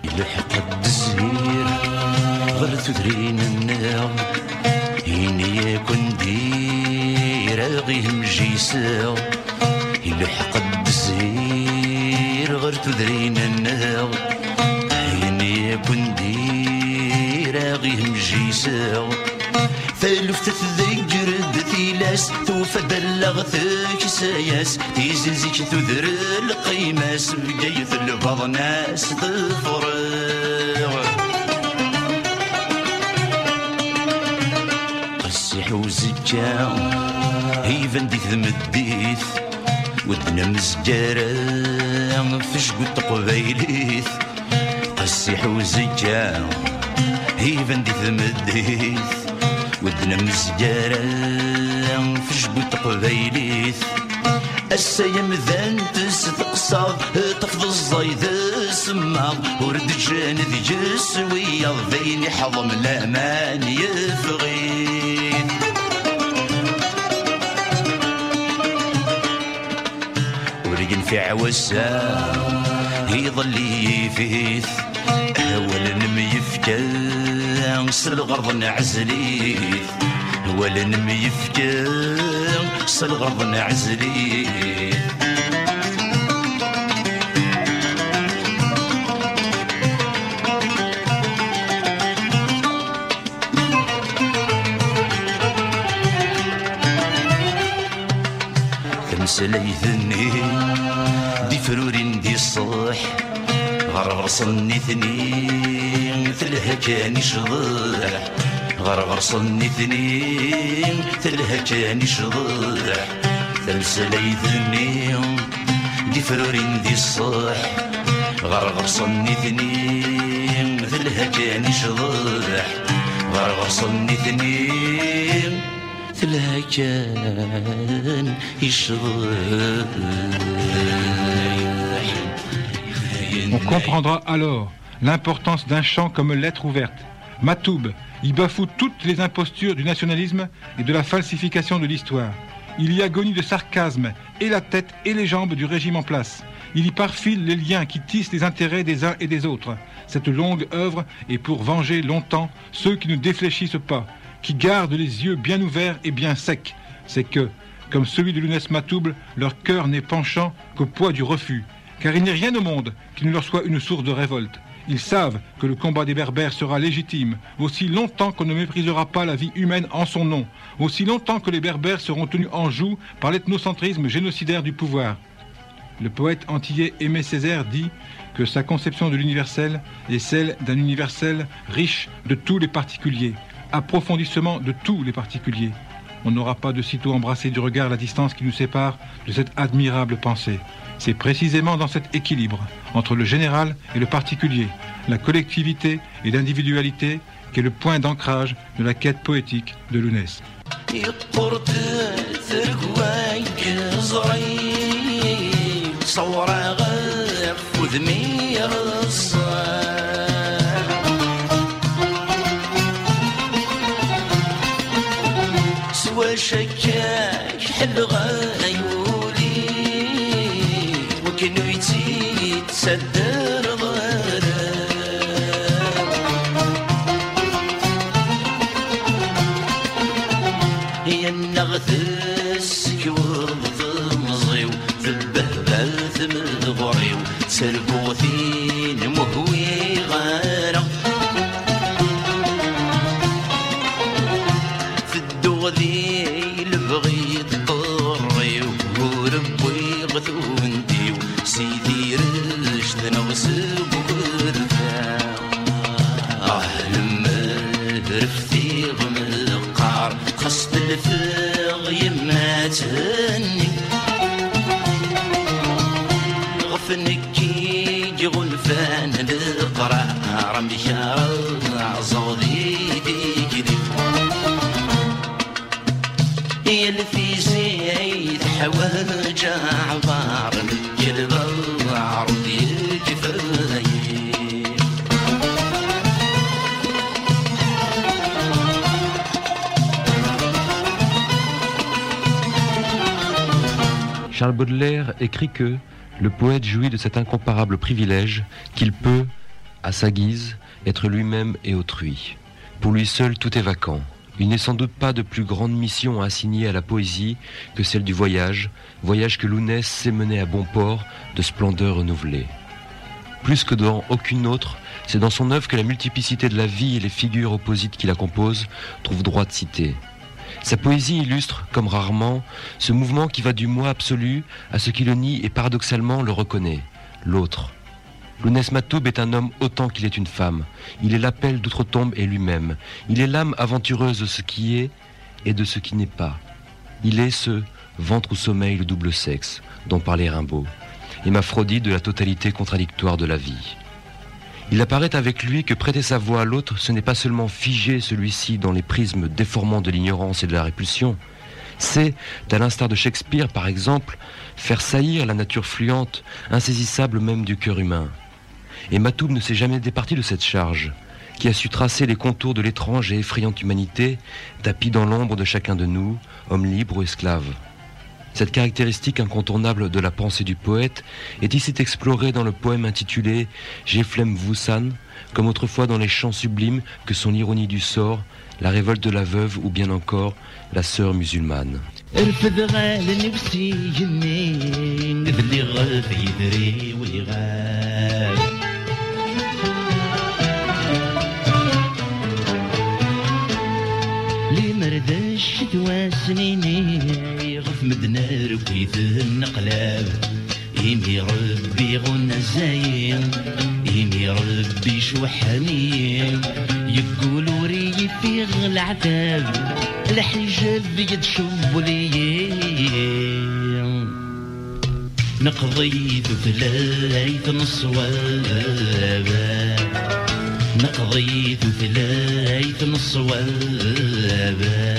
غير تدرين النار هيني يكون دير غيهم جيسا يلحق الدزير غير تدرين النار هيني يكون دير غيهم جيسا ثالث تذكر دثيلاس توفى بلغتك ساياس تيزنزيك تذر القيماس بقيث البعض ناس تفرغ حوزكا هي فندي ثمديث ودنا مزجارة فشقو تقبايليث قسي حوزكا هي فندي ثمديث ودنا مزجارة فشقو تقبايليث السيم ذان تستقصاد تفض الزايد السماغ ورد جان ذي جسوية ذيني حضم الأمان يفغي في عوسا يظل يفيث ولا نميفكا سر الغرض نعزليث ولا نميفكا سر الغرض نعزليث سليثني دي فرورين دي الصح غرغرصني ثنين ثلها كان يشضح غرغرصني ثنين ثلها كان يشضح سليثني دي فرورين دي الصح غرغرصني ثنين ثلها كان يشضح غرغرصنni ثنين ثلها كان يشضح. On comprendra alors l'importance d'un chant comme lettre ouverte. Matoub y bafoue toutes les impostures du nationalisme et de la falsification de l'histoire. Il y agonie de sarcasme et la tête et les jambes du régime en place. Il y perfile les liens qui tissent les intérêts des uns et des autres. Cette longue œuvre est pour venger longtemps ceux qui ne défléchissent pas, qui gardent les yeux bien ouverts et bien secs. C'est que, comme celui de Lounès Matoub, leur cœur n'est penchant qu'au poids du refus. Car il n'est rien au monde qui ne leur soit une source de révolte. Ils savent que le combat des Berbères sera légitime, aussi longtemps qu'on ne méprisera pas la vie humaine en son nom, aussi longtemps que les Berbères seront tenus en joue par l'ethnocentrisme génocidaire du pouvoir. Le poète antillais Aimé Césaire dit que sa conception de l'universel est celle d'un universel riche de tous les particuliers, approfondissement de tous les particuliers. On n'aura pas de sitôt embrassé du regard la distance qui nous sépare de cette admirable pensée. C'est précisément dans cet équilibre entre le général et le particulier, la collectivité et l'individualité qu'est le point d'ancrage de la quête poétique de Lounès. سدر ضرب هي النغث السكور ضمزيو ذبه بث مغريو سربوثين مهوي غارة في الدغذي البغيد طريو وربي غثونديو سيدي رشد نغسب ورثا لما رفتي غمقار قصد الفغ يماتني غفنكي جغلفان القرى رمي شارع صوتي تجري هي اللي في زيت حواج عبار كلب العرض الكفاية Charles Baudelaire écrit que le poète jouit de cet incomparable privilège qu'il peut, à sa guise, être lui-même et autrui. Pour lui seul, tout est vacant. Il n'est sans doute pas de plus grande mission à assigner à la poésie que celle du voyage, voyage que Lounès sait mener à bon port de splendeur renouvelée. Plus que dans aucune autre, c'est dans son œuvre que la multiplicité de la vie et les figures opposites qui la composent trouvent droit de citer. Sa poésie illustre, comme rarement, ce mouvement qui va du moi absolu à ce qui le nie et paradoxalement le reconnaît, l'autre. Lounès Matoub est un homme autant qu'il est une femme. Il est l'appel d'outre-tombe et lui-même. Il est l'âme aventureuse de ce qui est et de ce qui n'est pas. Il est ce ventre ou sommeil, le double sexe, dont parlait Rimbaud, hémaphrodite de la totalité contradictoire de la vie. Il apparaît avec lui que prêter sa voix à l'autre, ce n'est pas seulement figer celui-ci dans les prismes déformants de l'ignorance et de la répulsion, c'est, à l'instar de Shakespeare par exemple, faire saillir la nature fluente, insaisissable même du cœur humain. Et Matoub ne s'est jamais départi de cette charge, qui a su tracer les contours de l'étrange et effrayante humanité, tapis dans l'ombre de chacun de nous, hommes libres ou esclaves. Cette caractéristique incontournable de la pensée du poète est ici explorée dans le poème intitulé « Jeflem Voussan », comme autrefois dans les chants sublimes que sont l'ironie du sort, la révolte de la veuve ou bien encore la sœur musulmane. مدنا ركيت النقلاب يمي ربي غنى زين يمي ربي شو حميم يقولوا ري في العتاب الحجاب يتشوب لي نقضيت ثلاث نصواب نقضيت ثلاث نصواب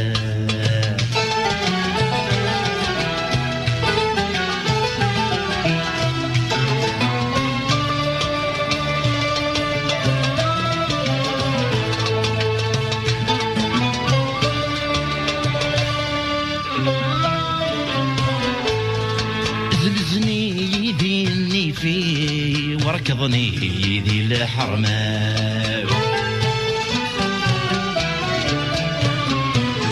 وركضني ذي الحرمان